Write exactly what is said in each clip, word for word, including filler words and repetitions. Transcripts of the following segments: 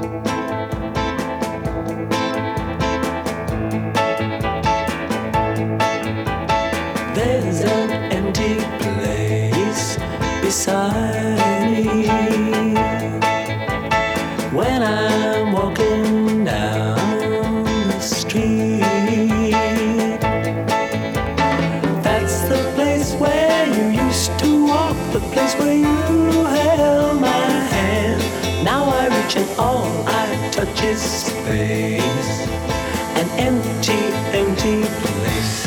There's an empty place beside me when I'm walking down the street. That's the place where you used to walk, the place where you held my hand. Now I reach and all I touch is space, an empty, empty place.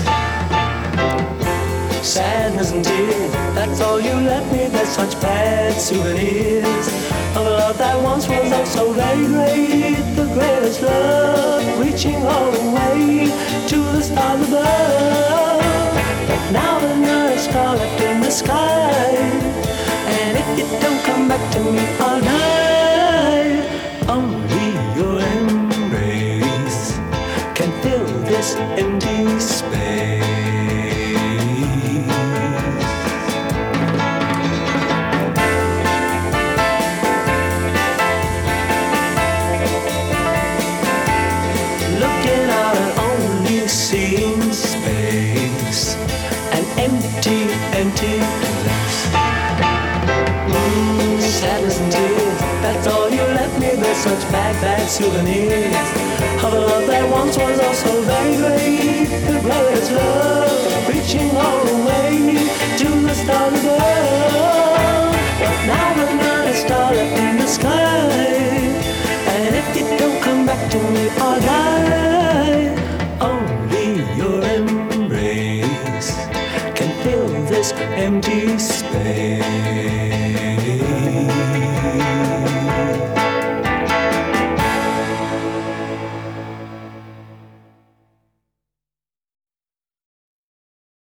Sadness and tears, that's all you left me. There's such bad souvenirs of a love that once was oh so very great. The greatest love, reaching all the way to the stars above. But now there's not a star left in the sky, and if you don't come back to me all night, only your embrace can fill this empty space. Seeing space, an empty, empty place. Mm, sadness and tears, that's all you left me. There's such bad, bad souvenirs of a love that once was oh so very great. The greatest love, reaching all the way to the stars above. But now there's not a star left in the sky.